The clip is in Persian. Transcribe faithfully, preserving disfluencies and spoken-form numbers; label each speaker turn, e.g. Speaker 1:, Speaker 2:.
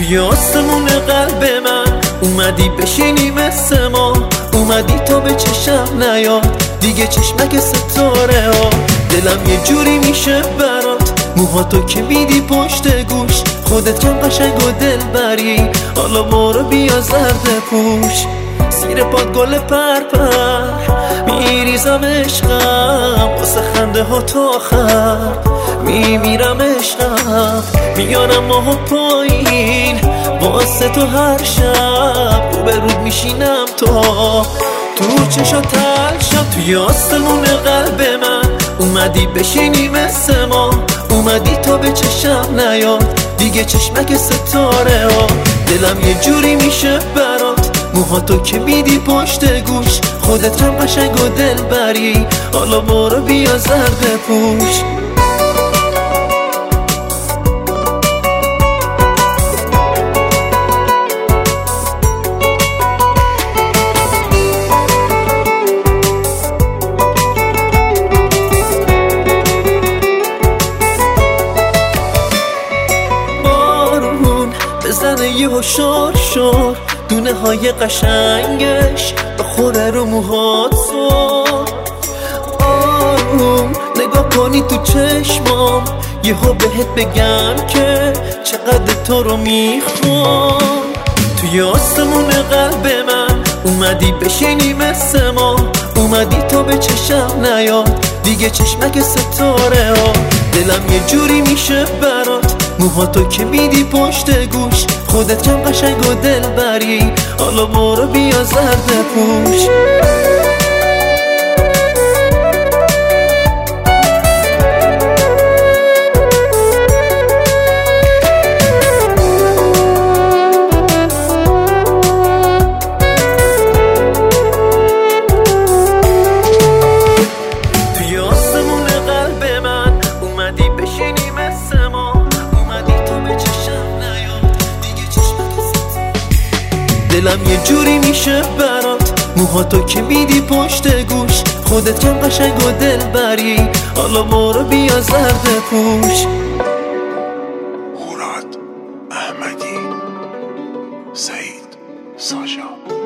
Speaker 1: توی آسمون قلب من اومدی بشینی مثل ما، اومدی تا به چشم نیاد دیگه چشمک ستاره ها. دلم یه جوری میشه برات، موهاتو که میدی پشت گوش، خودت کم قشنگ و دل بری، حالا برو بیا زرد پوش. زیر پاد گل پرپر میریزم عشقم، واسه خنده ها تا آخر میمیرم عشقم. میارم ماهو پایین واسه تو هر شب، رو به رود میشینم تا تو چشا تلشم. توی آسمون قلب من اومدی بشینی مثل ما، اومدی تا به چشم نیاد دیگه چشمک ستاره ها. دلم یه جوری میشه برات، موهاتو که میدی پشت گوش، خودت کم قشنگ و دل بری، حالا برو بیا زرد پوش. بزنه یه هشار شار، دونه های قشنگش بخوره رو موهات سر. آروم نگاه کنی تو چشمام، یهو بهت بگم که چقدر تو رو میخوام. توی آسمون قلب من اومدی بشینی مثل ما، اومدی تا به چشم نیاد دیگه چشمک ستاره ها. دلم یه جوری میشه برات، موهاتو که میدی پشت گوش، خودت کم قشنگ و دل بری، حالا برو بیا زرد پوش. توی آسمون قلب من اومدی بشینی مثل ما، اومدی تا به چشم نیاد دیگه چشمک ستاره. دلم یه جوری میشه برات، موهاتو که میدی پشت گوش، خودت کم قشنگ و دل بری، حالا برو بیا زرد پوش.
Speaker 2: هوراد احمدی، سعید ساشا.